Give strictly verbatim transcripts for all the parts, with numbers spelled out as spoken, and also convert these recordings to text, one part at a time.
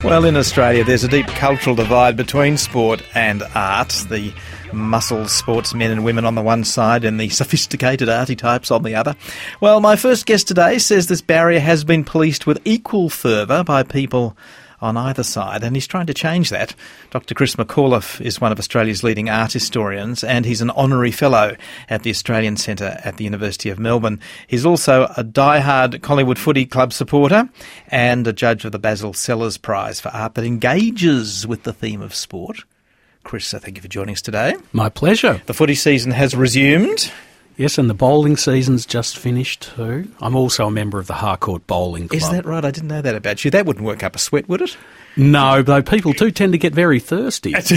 Well, in Australia, there's a deep cultural divide between sport and art. The muscle sportsmen and women on the one side and the sophisticated arty types on the other. Well, my first guest today says this barrier has been policed with equal fervour by people on either side, and he's trying to change that. Doctor Chris McAuliffe is one of Australia's leading art historians, and he's an honorary fellow at the Australian Centre at the University of Melbourne. He's also a die-hard Collingwood Footy Club supporter and a judge of the Basil Sellers Prize for art that engages with the theme of sport. Chris, thank you for joining us today. My pleasure. The footy season has resumed. Yes, and the bowling season's just finished too. I'm also a member of the Harcourt Bowling Club. Is that right? I didn't know that about you. That wouldn't work up a sweat, would it? No, though people do tend to get very thirsty. Is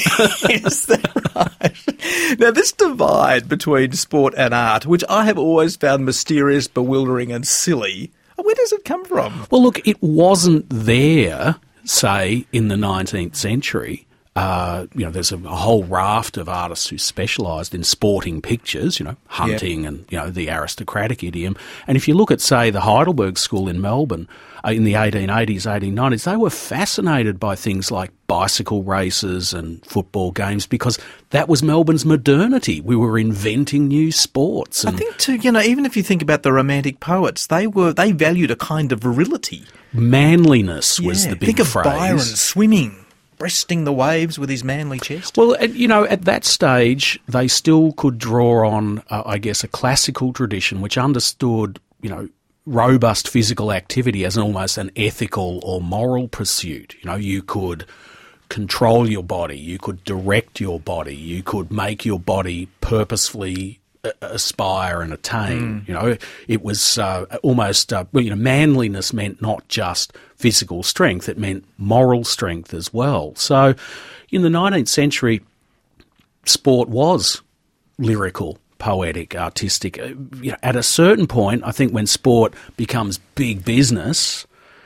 that right? Now, this divide between sport and art, which I have always found mysterious, bewildering and silly, where does it come from? Well, look, it wasn't there, say, in the nineteenth century. Uh, you know, there's a, a whole raft of artists who specialised in sporting pictures, you know, hunting yep. and, you know, the aristocratic idiom. And if you look at, say, the Heidelberg School in Melbourne uh, in the eighteen eighties, eighteen nineties, they were fascinated by things like bicycle races and football games because that was Melbourne's modernity. We were inventing new sports. And I think, too, you know, even if you think about the Romantic poets, they were they valued a kind of virility. Manliness was yeah. the big think of phrase. Byron swimming, breasting the waves with his manly chest. Well, you know, at that stage, they still could draw on, uh, I guess, a classical tradition which understood, you know, robust physical activity as almost an ethical or moral pursuit. You know, you could control your body, you could direct your body, you could make your body purposefully aspire and attain. Mm. You know, it was uh, almost, uh, you know, manliness meant not just physical strength, it meant moral strength as well. So in the nineteenth century, sport was lyrical, poetic, artistic. You know, at a certain point, I think when sport becomes big business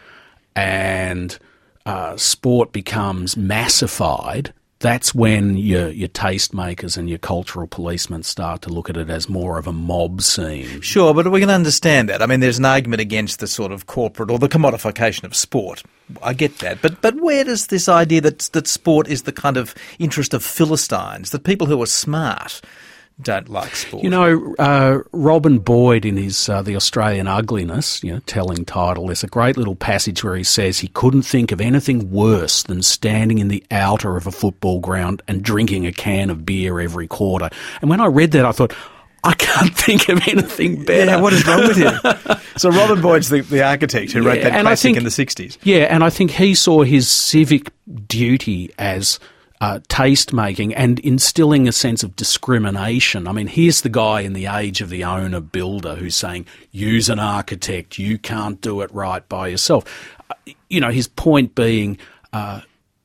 and uh, sport becomes massified, that's when your your tastemakers and your cultural policemen start to look at it as more of a mob scene. Sure, but we can understand that. I mean, there's an argument against the sort of corporate or the commodification of sport. I get that. But but where does this idea that that sport is the kind of interest of Philistines, that people who are smart don't like sport? You know, uh, Robin Boyd in his uh, The Australian Ugliness, you know, telling title, there's a great little passage where he says he couldn't think of anything worse than standing in the outer of a football ground and drinking a can of beer every quarter. And when I read that, I thought, I can't think of anything better. Yeah, what is wrong with him? So Robin Boyd's the, the architect who wrote yeah, that classic think, in the sixties. Yeah, and I think he saw his civic duty as Uh, taste-making and instilling a sense of discrimination. I mean, here's the guy in the age of the owner-builder who's saying, use an architect, you can't do it right by yourself. Uh, you know, his point being uh,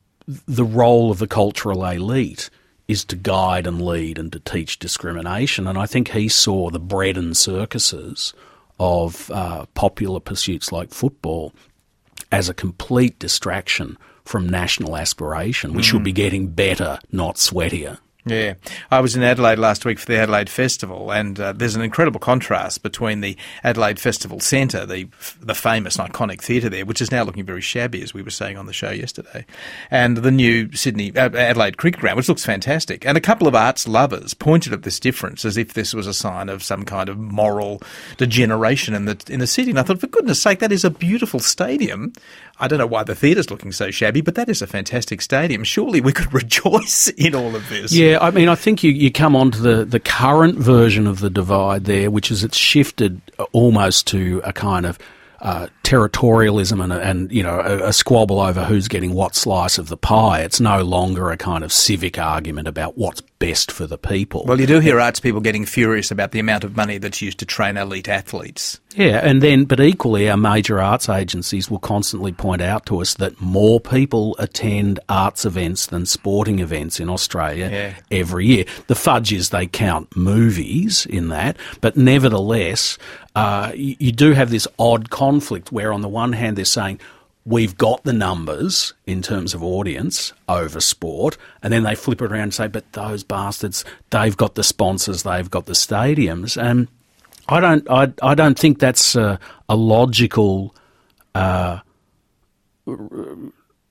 the role of the cultural elite is to guide and lead and to teach discrimination. And I think he saw the bread and circuses of uh, popular pursuits like football as a complete distraction from national aspiration. We mm. should be getting better, not sweatier. Yeah. I was in Adelaide last week for the Adelaide Festival, and uh, there's an incredible contrast between the Adelaide Festival Centre, the the famous and iconic theatre there, which is now looking very shabby, as we were saying on the show yesterday, and the new Sydney uh, Adelaide Cricket Ground, which looks fantastic. And a couple of arts lovers pointed at this difference as if this was a sign of some kind of moral degeneration in the in the city. And I thought, for goodness sake, that is a beautiful stadium. I don't know why the theatre's looking so shabby, but that is a fantastic stadium. Surely we could rejoice in all of this. Yeah, I mean, I think you, you come on to the, the current version of the divide there, which is it's shifted almost to a kind of uh, territorialism and, and you know, a, a squabble over who's getting what slice of the pie. It's no longer a kind of civic argument about what's best for the people. Well, you do hear arts people getting furious about the amount of money that's used to train elite athletes. Yeah, and then, but equally, our major arts agencies will constantly point out to us that more people attend arts events than sporting events in Australia yeah. every year. The fudge is they count movies in that, but nevertheless, uh, you, you do have this odd conflict where on the one hand they're saying, we've got the numbers in terms of audience over sport, and then they flip it around and say, but those bastards, they've got the sponsors, they've got the stadiums, and I don't, I, I don't think that's a, a logical uh,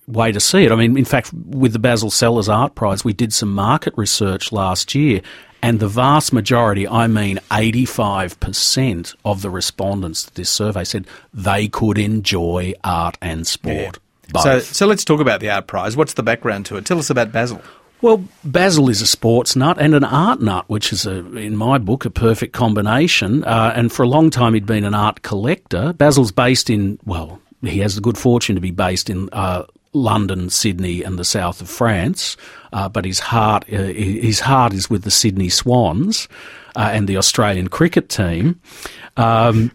way to see it. I mean, in fact, with the Basil Sellers Art Prize, we did some market research last year, and the vast majority, I mean eighty-five percent of the respondents to this survey said they could enjoy art and sport. Yeah. So, so let's talk about the Art Prize. What's the background to it? Tell us about Basil. Well, Basil is a sports nut and an art nut, which is, a, in my book, a perfect combination. Uh, and for a long time, he'd been an art collector. Basil's based in, well, he has the good fortune to be based in uh, London, Sydney and the south of France, uh, but his heart uh, his heart is with the Sydney Swans uh, and the Australian cricket team. Um,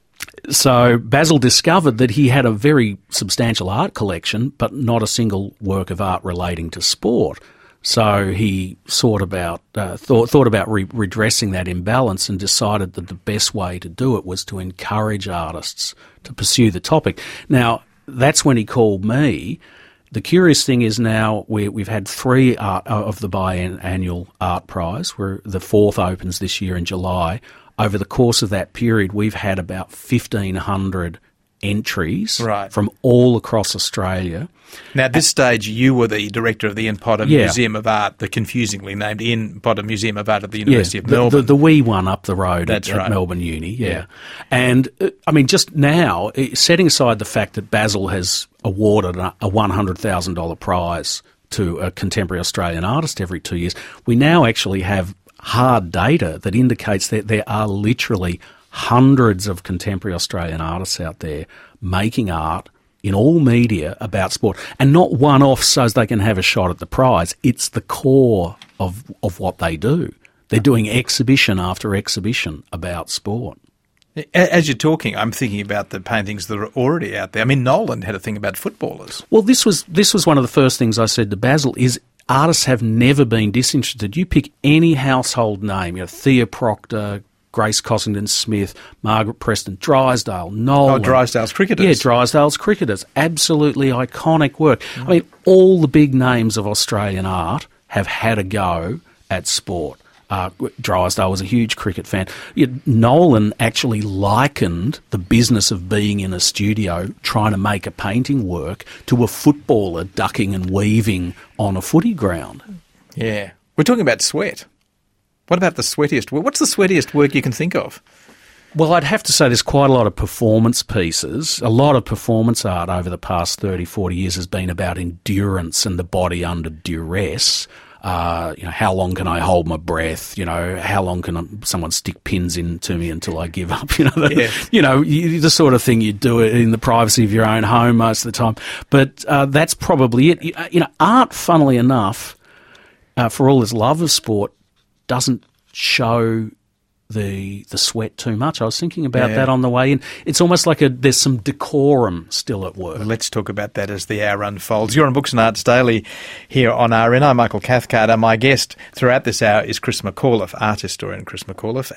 so Basil discovered that he had a very substantial art collection, but not a single work of art relating to sport. So he thought about uh, thought thought about re- redressing that imbalance and decided that the best way to do it was to encourage artists to pursue the topic. Now, that's when he called me. The curious thing is now we, we've had three art, uh, of the biannual art prize, where the fourth opens this year in July. Over the course of that period, we've had about fifteen hundred entries right. from all across Australia. Now, at this stage, you were the director of the Ian Potter yeah. Museum of Art, the confusingly named Ian Potter Museum of Art at the University yeah, of Melbourne. The, the, the wee one up the road That's at, right. at Melbourne Uni, yeah. yeah. And, uh, I mean, just now, uh, setting aside the fact that Basil has awarded a, a one hundred thousand dollars prize to a contemporary Australian artist every two years, we now actually have hard data that indicates that there are literally hundreds of contemporary Australian artists out there making art in all media about sport, and not one-off so as they can have a shot at the prize. It's the core of of what they do. They're doing exhibition after exhibition about sport. As you're talking, I'm thinking about the paintings that are already out there. I mean, Nolan had a thing about footballers. Well, this was this was one of the first things I said to Basil is artists have never been disinterested. You pick any household name, you know, Thea Proctor, Grace Cossington-Smith, Margaret Preston, Drysdale, Nolan. Oh, Drysdale's cricketers. Yeah, Drysdale's cricketers. Absolutely iconic work. Mm. I mean, all the big names of Australian art have had a go at sport. Uh, Drysdale was a huge cricket fan. Yeah, Nolan actually likened the business of being in a studio trying to make a painting work to a footballer ducking and weaving on a footy ground. Yeah. We're talking about sweat. What about the sweatiest work? What's the sweatiest work you can think of? Well, I'd have to say there's quite a lot of performance pieces. A lot of performance art over the past thirty, forty years has been about endurance and the body under duress. Uh, you know, how long can I hold my breath? You know, how long can I, someone stick pins into me until I give up? You know, the, yeah. you know, you, the sort of thing you do it in the privacy of your own home most of the time. But uh, that's probably it. You know, art, funnily enough, uh, for all its love of sport, doesn't show the the sweat too much. I was thinking about yeah. that on the way in. It's almost like a there's some decorum still at work. Well, let's talk about that as the hour unfolds. You're on Books and Arts Daily here on R N. I'm Michael Cathcart. My guest throughout this hour is Chris McAuliffe, art historian Chris McAuliffe,